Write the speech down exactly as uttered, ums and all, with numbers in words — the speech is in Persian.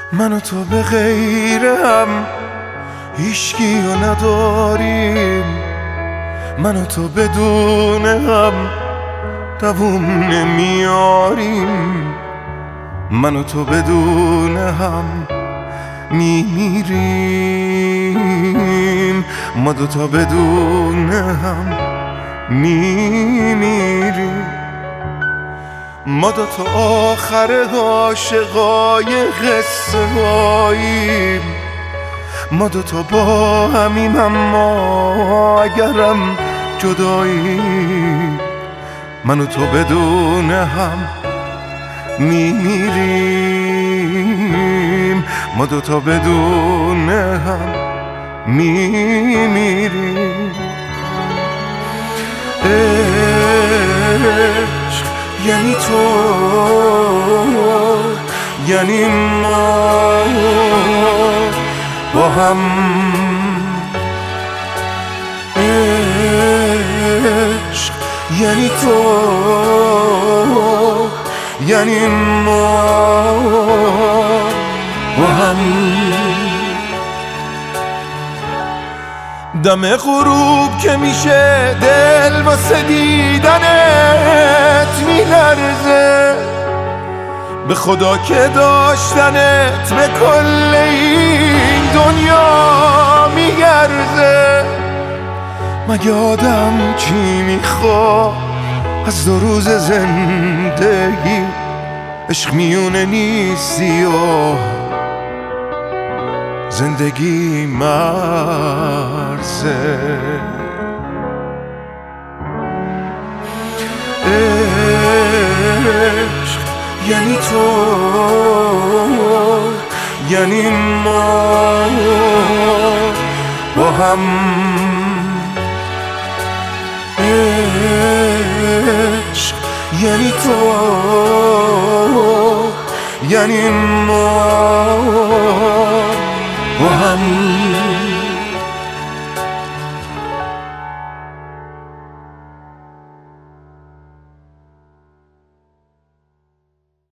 من و تو به غیر هم هیچکیو نداریم، من و تو بدون هم دووم نمیاریم، من و تو بدون هم میمیریم، ما دوتا بدون هم میمیریم، ما دوتا آخر عاشقای قصه هاییم، ما دوتا با همیم اما اگرم جداییم، من و تو بدون هم میمیریم، ما دوتا بدون هم میمیریم. عشق یعنی تو، یعنی ما با هم، عشق یعنی تو، یعنی ما با هم. دم غروب که میشه دل واسه دیدنت میلرزه، به خدا که داشتنت به کل این دنیا میگرزه. مگه آدم چی میخواد از دو روز زندگی؟ عشق میونه نیستی و زندگی مرزه. عشق یعنی تو، یعنی ما با هم، عشق یعنی تو، یعنی ما با هم.